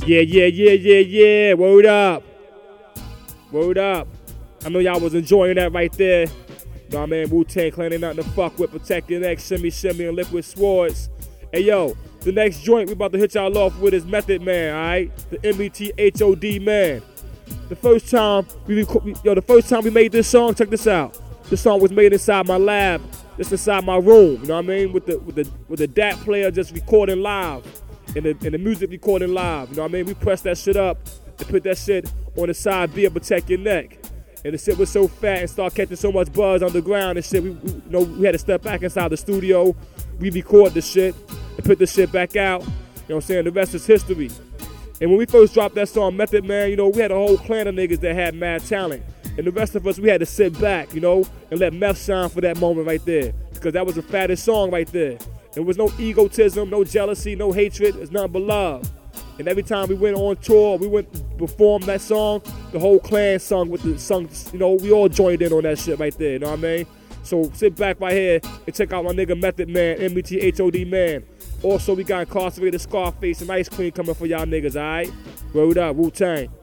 Yeah. Word up. Word up. I know y'all was enjoying that right there. You know what I mean? Wu-Tang Clan ain't nothing to fuck with. Protect your neck, shimmy, and liquid swords. Hey, yo, the next joint we about to hit y'all off with is Method Man, all right? The METHOD Man. The first time we made this song, check this out. This song was made inside my lab, just inside my room. You know what I mean? With the DAT player just recording live, and the music recording live. You know what I mean? We pressed that shit up and put that shit on the side B and protect your neck. And the shit was so fat and started catching so much buzz on the ground and shit. We had to step back inside the studio, re-record the shit, and put the shit back out. You know what I'm saying? The rest is history. And when we first dropped that song, Method Man, you know, we had a whole clan of niggas that had mad talent. And the rest of us, we had to sit back, you know, and let Meth shine for that moment right there. Because that was the fattest song right there. There was no egotism, no jealousy, no hatred. It's nothing but love. And every time we went on tour, we went to perform that song, the whole clan sung with the song, you know, we all joined in on that shit right there, you know what I mean? So sit back right here and check out my nigga Method Man, METHOD Man. Also, we got Incarcerated Scarface and Ice Queen coming for y'all niggas, alright? Word up, Wu-Tang.